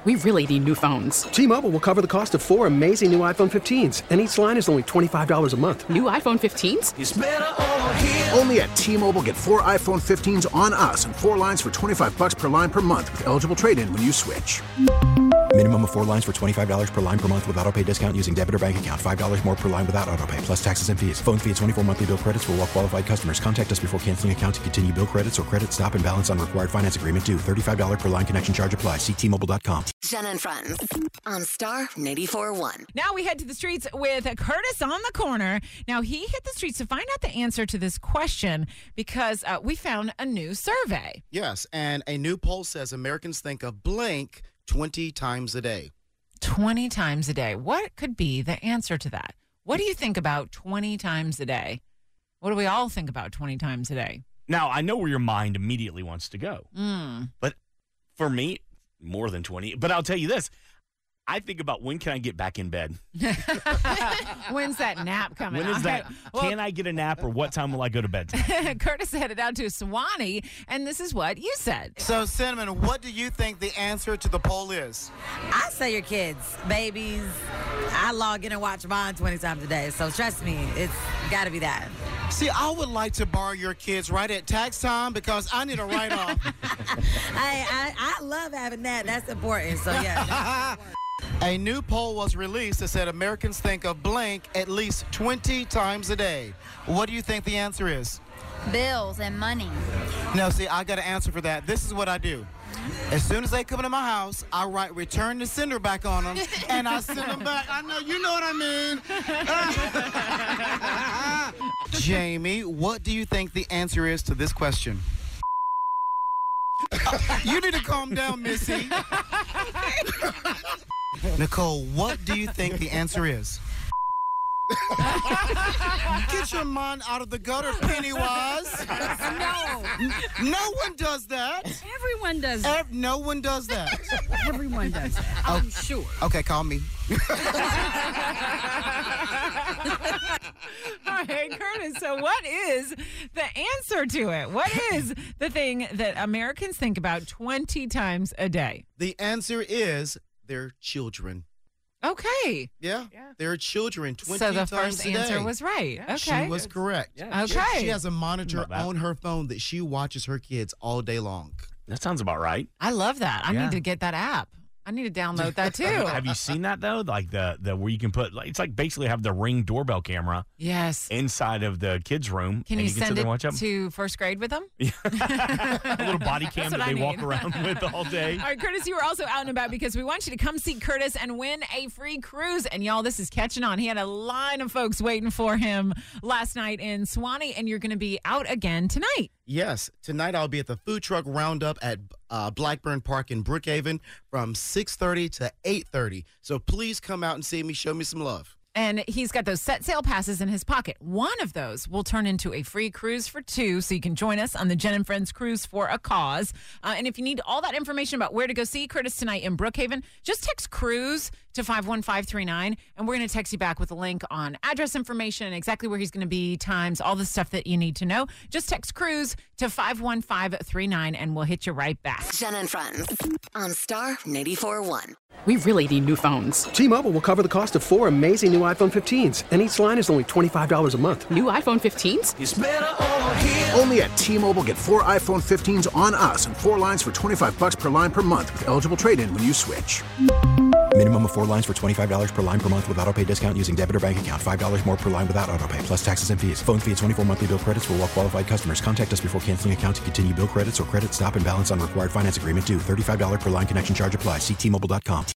We really need new phones. T-Mobile will cover the cost of 4 amazing new iPhone 15s, and each line is only $25 a month. New iPhone 15s? It's better over here. Only at T-Mobile, get 4 iPhone 15s on us and 4 lines for $25 per line per month with eligible trade-in when you switch. Minimum of 4 lines for $25 per line per month with autopay discount using debit or bank account. $5 more per line without autopay, plus taxes and fees. Phone fee at 24 monthly bill credits for well-qualified customers. Contact us before canceling account to continue bill credits or credit stop and balance on required finance agreement due. $35 per line connection charge applies. See T-Mobile.com. Jen and Friends on Star 94.1. Now we head to the streets with Curtis on the corner. Now he hit the streets to find out the answer to this question because we found a new survey. Yes, and a new poll says Americans think of blank 20 times a day. 20 times a day. What could be the answer to that? What do you think about 20 times a day? What do we all think about 20 times a day? Now, I know where your mind immediately wants to go. But for me, more than 20. But I'll tell you this. I think about when can I get back in bed? When's that nap coming? When is that? Can I get a nap or what time will I go to bed tonight? Curtis headed out to Suwannee, and this is what you said. So, Cinnamon, what do you think the answer to the poll is? I say your kids, babies. I log in and watch mine 20 times a day, so trust me, it's got to be that. See, I would like to borrow your kids right at tax time because I need a write-off. I love having that. That's important, so yeah. A new poll was released that said Americans think of blank at least 20 times a day. What do you think the answer is? Bills and money. No, see, I got an answer for that. This is what I do. As soon as they come into my house, I write return to sender back on them, and I send them back. I know, you know what I mean. Jamie, what do you think the answer is to this question? You need to calm down, Missy. Nicole, what do you think the answer is? Get your mind out of the gutter, Pennywise. No one does that. Everyone does that. No one does that. Everyone does that. I'm sure. Okay, call me. All right, Curtis, so what is the answer to it? What is the thing that Americans think about 20 times a day? The answer is their children. Okay. Yeah. Their children 20 times a day. So the first answer was right. Yeah, okay. She was correct. Yeah. Okay. She has a monitor on her phone that she watches her kids all day long. That sounds about right. I love that. I need to get that app. I need to download that too. Have you seen that though? Like the where you can put it's like basically have the Ring doorbell camera. Yes. Inside of the kids' room. Can you send it watch them? to first grade with them? A little body cam that they walk around with all day. All right, Curtis, you were also out and about because we want you to come see Curtis and win a free cruise. And y'all, this is catching on. He had a line of folks waiting for him last night in Suwannee, and you're going to be out again tonight. Yes. Tonight I'll be at the Food Truck Roundup at Blackburn Park in Brookhaven from 6:30 to 8:30. So please come out and see me. Show me some love. And he's got those set sail passes in his pocket. One of those will turn into a free cruise for 2, so you can join us on the Jen and Friends Cruise for a Cause. And if you need all that information about where to go see Curtis tonight in Brookhaven, just text cruise to 51539, and we're going to text you back with a link on address information, exactly where he's going to be, times, all the stuff that you need to know. Just text cruise to 51539, and we'll hit you right back. Jen and Friends on Star 94.1. We really need new phones. T-Mobile will cover the cost of 4 amazing new iPhone 15s, and each line is only $25 a month. New iPhone 15s? It's better over here. Only at T-Mobile, get 4 iPhone 15s on us and 4 lines for $25 per line per month with eligible trade-in when you switch. Minimum of 4 lines for $25 per line per month with autopay discount using debit or bank account. $5 more per line without autopay, plus taxes and fees. Phone fee at 24 monthly bill credits for well-qualified customers. Contact us before canceling account to continue bill credits or credit stop and balance on required finance agreement due. $35 per line connection charge applies. See T-Mobile.com.